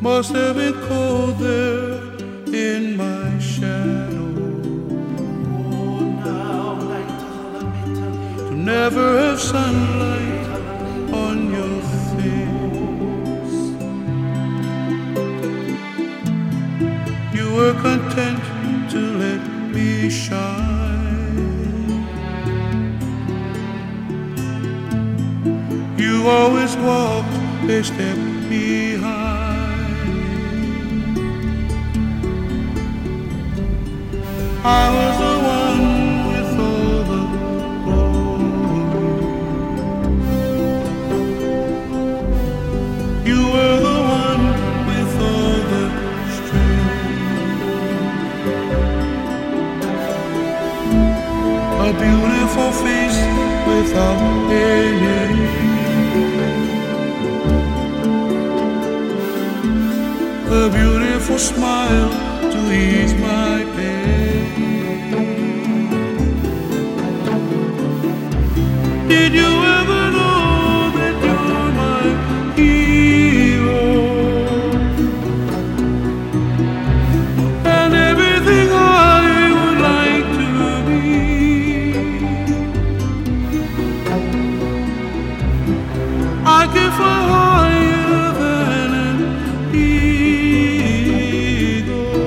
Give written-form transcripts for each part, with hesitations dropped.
must have been cold there in my shadow. To never have sunlight on your face. You were content to let me shine. You always walked a step behind. I was the one with all the glory. You were the one with all the strength. A beautiful face without any. A beautiful smile to ease my pain. Did you ever know that you're my hero? And everything I would like to be. I can fly higher than an eagle.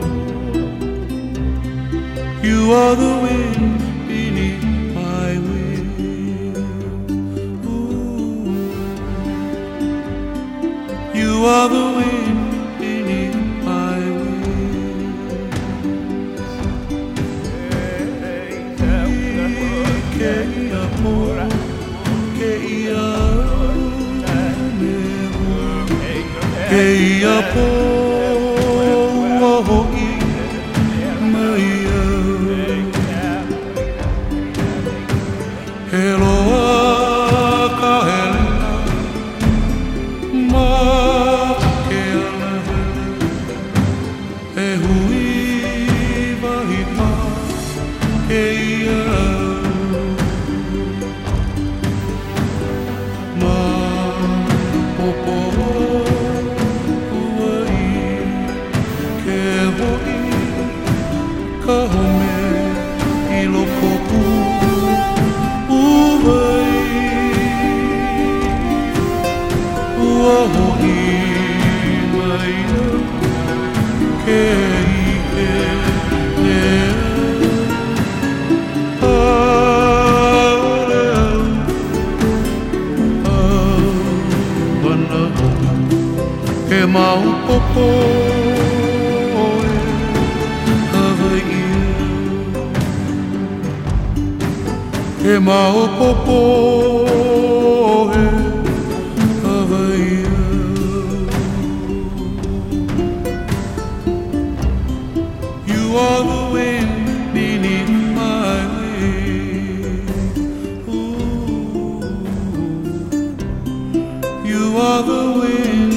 You are the wind beneath my wings. Ooh. You are the wind beneath my wings. You are the wind beneath my wings. Ooh. You are the wind